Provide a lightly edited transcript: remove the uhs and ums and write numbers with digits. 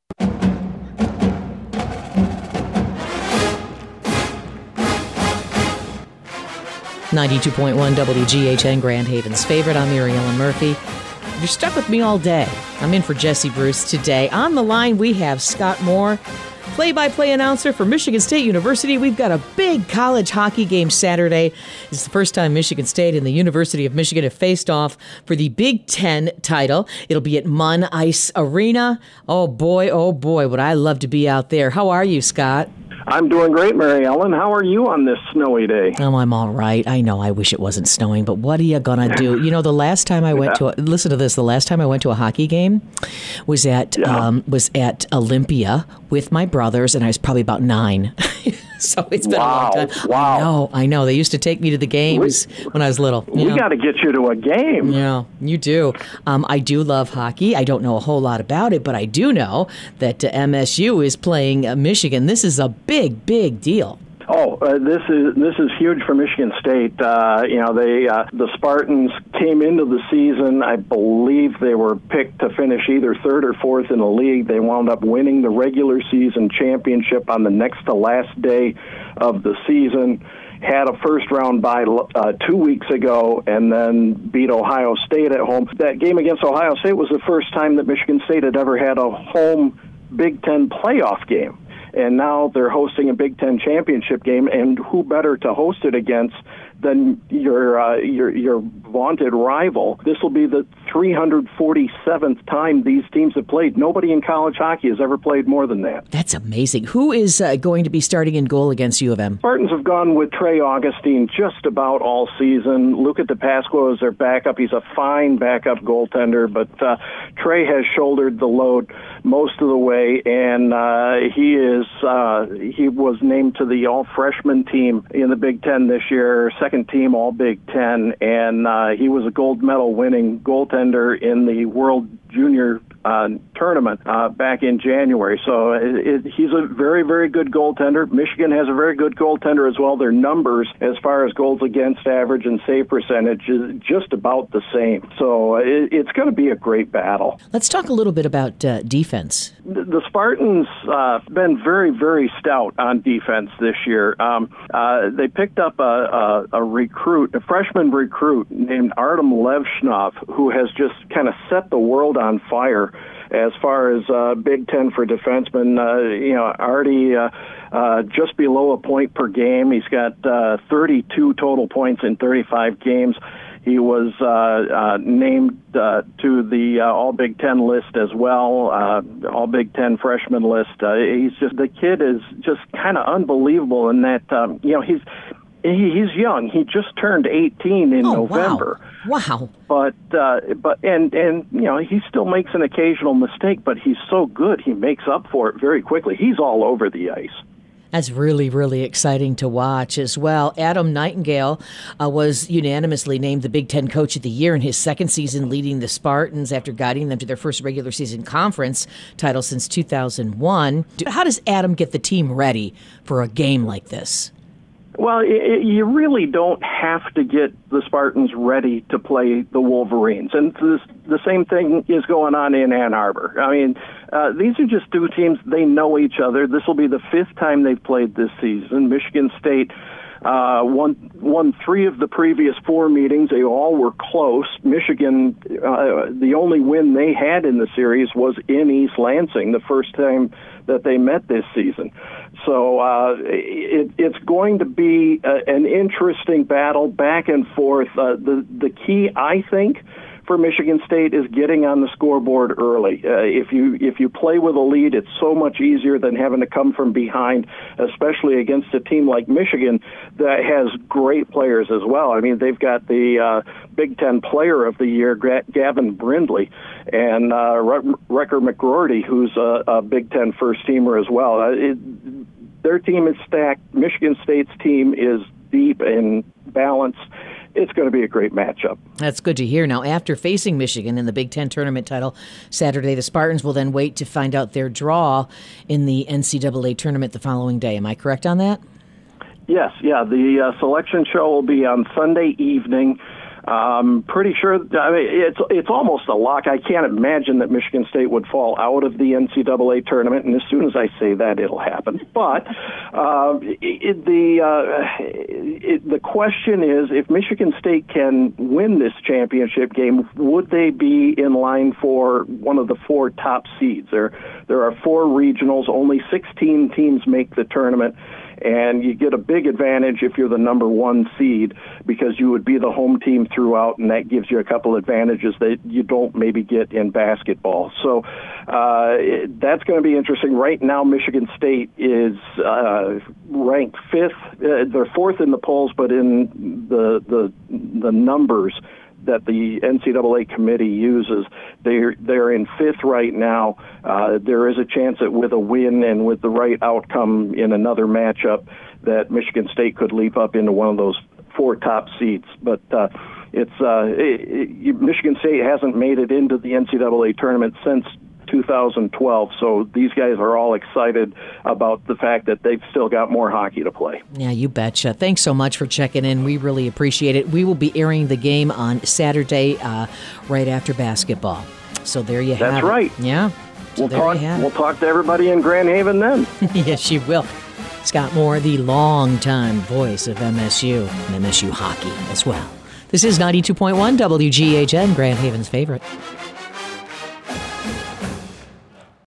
.1 WGHN Grand Haven's favorite. I'm Mary Ellen Murphy. You're stuck with me all day. I'm in for Jesse Bruce today. On the line, we have Scott Moore, play-by-play announcer for Michigan State University. We've got a big college hockey game Saturday. It's the first time Michigan State and the University of Michigan have faced off for the Big Ten title. It'll be at Munn Ice Arena. Oh boy, would I love to be out there. How are you, Scott? I'm doing great, Mary Ellen. How are you on this snowy day? Oh, I'm all right. I know I wish it wasn't snowing, but what are you going to do? You know, the last time I went to the last time I went to a hockey game was at Olympia with my brothers, and I was probably about 9. So it's been a long time. Wow. I know. They used to take me to the games when I was little. We got to get you to a game. Yeah, you do. I do love hockey. I don't know a whole lot about it, but I do know that MSU is playing Michigan. This is a big deal. Oh, this is huge for Michigan State. The Spartans came into the season. I believe they were picked to finish either third or fourth in the league. They wound up winning the regular season championship on the next to last day of the season. Had a first-round bye 2 weeks ago and then beat Ohio State at home. That game against Ohio State was the first time that Michigan State had ever had a home Big Ten playoff game. And now they're hosting a Big Ten championship game, and who better to host it against than your vaunted rival? This will be the 347th time these teams have played. Nobody in college hockey has ever played more than that. That's amazing. Who is going to be starting in goal against U of M? Spartans have gone with Trey Augustine just about all season. Luca DePasqua is their backup. He's a fine backup goaltender, but Trey has shouldered the load most of the way, and he was named to the all-freshman team in the Big Ten this year, second team All-Big Ten, and he was a gold medal winning goaltender in the World Junior tournament back in January. So he's a very, very good goaltender. Michigan has a very good goaltender as well. Their numbers as far as goals against average and save percentage is just about the same. So it's going to be a great battle. Let's talk a little bit about defense. The Spartans been very, very stout on defense this year. They picked up a freshman recruit named Artem Levshnov, who has just kind of set the world on fire as far as Big Ten for defensemen. Artie just below a point per game. He's got 32 total points in 35 games. He was named to the All-Big Ten list as well, All-Big Ten freshman list. The kid is just kind of unbelievable in that, he's young. He just turned 18 in November. Wow. But he still makes an occasional mistake, but he's so good he makes up for it very quickly. He's all over the ice. That's really, really exciting to watch as well. Adam Nightingale was unanimously named the Big Ten Coach of the Year in his second season leading the Spartans after guiding them to their first regular season conference title since 2001. How does Adam get the team ready for a game like this? Well, you really don't have to get the Spartans ready to play the Wolverines. And the same thing is going on in Ann Arbor. I mean, these are just two teams. They know each other. This will be the fifth time they've played this season. Michigan State won 3 of the previous 4 meetings. They all were close. Michigan, the only win they had in the series was in East Lansing, the first time that they met this season. So it's going to be an interesting battle back and forth. The key, I think, for Michigan State is getting on the scoreboard early. If you play with a lead, it's so much easier than having to come from behind, especially against a team like Michigan that has great players as well. I mean, they've got the Big Ten Player of the Year, Gavin Brindley, and Wrecker McGroarty, who's a Big Ten first-teamer as well. Their team is stacked. Michigan State's team is deep and balanced. It's going to be a great matchup. That's good to hear. Now, after facing Michigan in the Big Ten tournament title Saturday, the Spartans will then wait to find out their draw in the NCAA tournament the following day. Am I correct on that? Yes, yeah. The selection show will be on Sunday evening. Pretty sure. I mean, it's almost a lock. I can't imagine that Michigan State would fall out of the NCAA tournament, and as soon as I say that, it'll happen. But the question is, if Michigan State can win this championship game, would they be in line for one of the 4 top seeds? There are 4 regionals. Only 16 teams make the tournament. And you get a big advantage if you're the number 1 seed because you would be the home team throughout, and that gives you a couple advantages that you don't maybe get in basketball. So that's going to be interesting. Right now, Michigan State is ranked 5th. They're 4th in the polls, but in the numbers that the NCAA committee uses, they're in 5th right now. There is a chance that with a win and with the right outcome in another matchup, that Michigan State could leap up into one of those 4 top seeds. But Michigan State hasn't made it into the NCAA tournament since 2012, so these guys are all excited about the fact that they've still got more hockey to play. Yeah, you betcha. Thanks so much for checking in. We really appreciate it. We will be airing the game on Saturday right after basketball. So there you have it. That's right. Yeah. So we'll talk to everybody in Grand Haven then. Yes, you will. Scott Moore, the longtime voice of MSU and MSU hockey as well. This is 92.1 WGHN, Grand Haven's favorite.